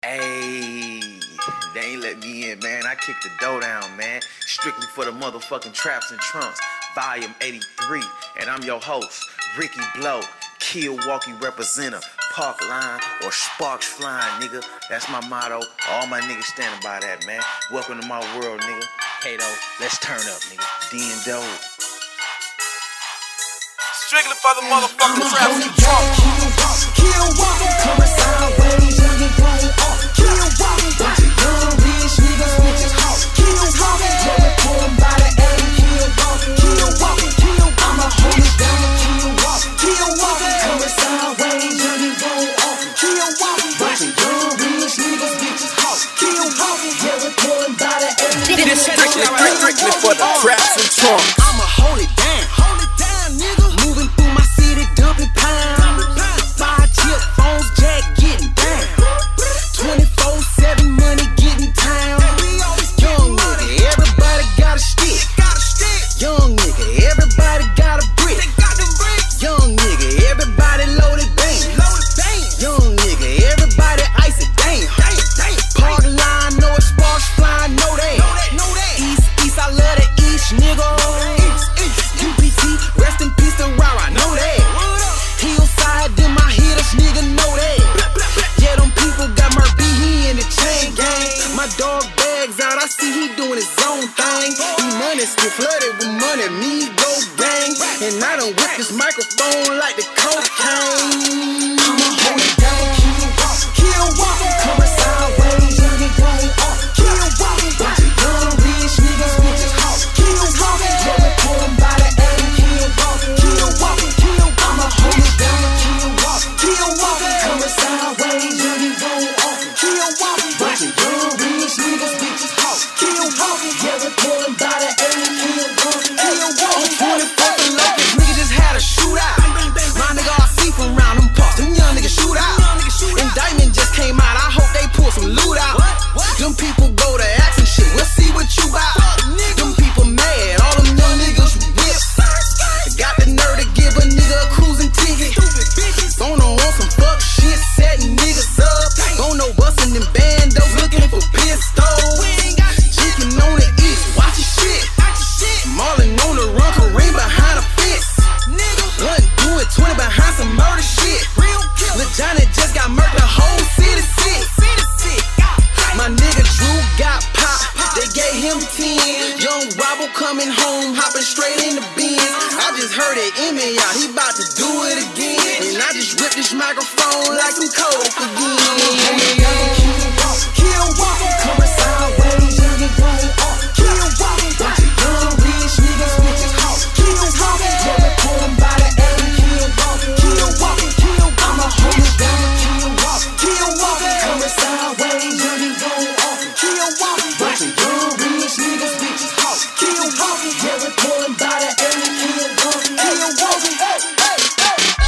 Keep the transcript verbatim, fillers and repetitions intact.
Hey, they ain't let me in, man. I kicked the door down, man. Strictly for the motherfucking Traps and Trunks, volume eighty-three. And I'm your host, Ricky Blow, Milwaukee representative, Park Line or Sparks Flying, nigga. That's my motto. All my niggas standing by that, man. Welcome to my world, nigga. Kato, let's turn up, nigga. D and Doe. Strictly for the motherfucking Traps and Trunks. Kill walk, coming sideways, young and grown up. Kill walk, bunch of young rich niggas, bitches hawk. Kill walk, Joey pull them by the A. Kill walk, kill walk, kill. I'ma hold it down. Kill walk, kill walk, coming sideways, young and grown up. Kill walk, bunch of young rich niggas, bitches hawk. Kill walk, Joey pull them by the A. This strictly, strictly for the Traps and Trunks. I'ma hold it down, hold it down, nigga. Moving through my city, dumping pounds. Five chip phones, jack getting down. twenty-four seven money getting town. Young nigga, everybody got a stick. Young nigga, everybody got a brick. Young nigga, everybody loaded bang. Young nigga, everybody ice it down. Park line, know it, Sparks flying, know that. East, east, I love the east, nigga. U P T, rest in peace to Rara, know that. Hillside, them my hitters, nigga, know that. Yeah, them people got Murphy, he in the chain gang. My dog bags out, I see he doing his own thing. He money still flooded with money, me go gang. And I done whip this microphone like the cocaine. I'ma hold it down, kill walk, kill walk, coming sideways, young and grown up. Kill walk, bunch of young rich niggas, bitches hawk. Kill walk, Joey pull them by the A. Kill walk, kill walk, kill. I'ma hold it down, kill walk, kill walk, coming sideways, young and grown up. Kill walk, bunch of young rich niggas, bitches hawk. Kill walk, Joey pull them by the A. Kill walk, kill walk. On twenty-fourth and Locust, nigga just had a shootout. My nigga all see from round them parts, them young niggas shoot out. Indictment just came out, I hope they pull some loot out. Them people go to action shit, we'll see what you bout. Them people mad, all them young niggas whip. Got the nerve to give a nigga a cruising ticket. Don't know on some fuck shit, setting niggas up. Don't know bustin' them bandos, looking for pistols. Chicken on the east, watch your shit. Marlin on the run, Kareem behind a fist. Blunt doing twenty behind some murder shit. Lil Johnny just got murdered, the whole city sick. My nigga Drew got popped, they gave him ten. Young Robbo coming home, hopping straight in the Benz. I just heard it in me out, he bout to do it again. And I just ripped this microphone like some coke again.